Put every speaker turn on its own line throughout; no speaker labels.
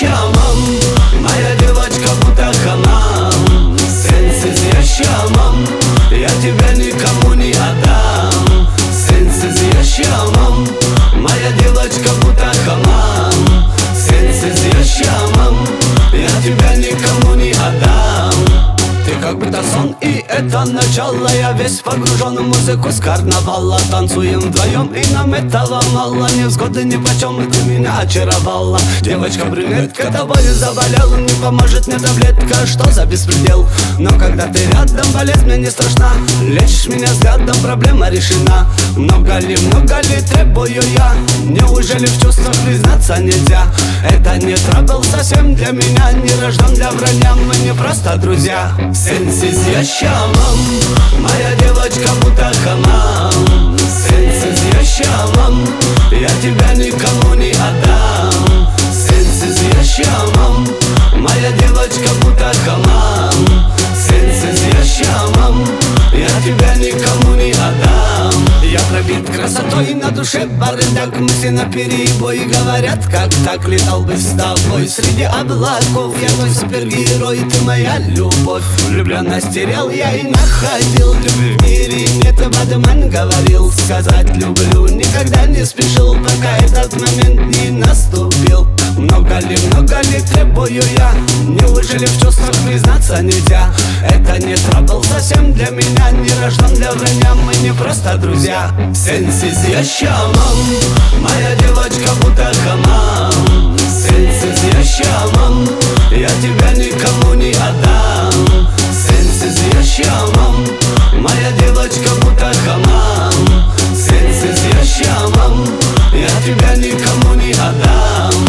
yaşamam. Моя девочка будто хамам. Sensiz yaşamam. Я тебя никому не отдам. Sensiz yaşamam. Моя девочка будто хамам. Sensiz yaşamam. Я тебя никому не отдам. Ты как будто сон, и это начало. Я весь погружен в музыку с карнавала. Танцуем вдвоем, и нам этого мало. Невзгоды нипочем, и ты меня очаровала. Девочка-брюнетка, тобою заболела. Не поможет мне таблетка, что за беспредел. Но когда ты рядом, болезнь мне не страшна. Лечишь меня взглядом, проблема решена. Много ли требую я? Неужели в чувствах признаться нельзя? Это не трабл совсем для меня. Не рожден для вранья, мы не просто друзья. Sensiz yaşamam. Моя девочка будто хамам. Sensiz yaşamam. Я тебя никому не отдам. Sensiz yaşamam. Моя девочка будто хамам. Sensiz yaşamam. Я тебя никому не отдам. Я пробит красотой, на душе бардак. Мысли наперебой говорят, как так летал бы с тобой среди облаков. Я твой супергерой, ты моя любовь. Влюбленность терял я и находил. Любви в мире нет, Бадман говорил. Сказать люблю никогда не спешил, пока этот момент не наступил. Много ли требую я? Неужели в чувствах признаться нельзя? Это не трабл совсем для меня. Не рожден для вранья, мы не просто друзья. Sensiz yaşamam. Моя девочка будто хамам. Sensiz yaşamam. Я тебя никому не отдам. Sensiz yaşamam. Моя девочка будто хамам. Sensiz yaşamam. Я тебя никому не отдам.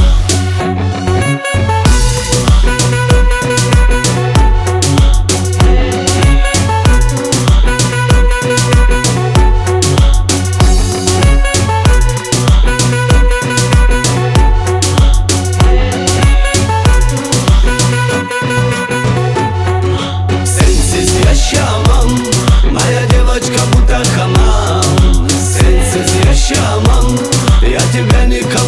Моя девочка будто хамам. Sensiz yaşamam. Я тебя никому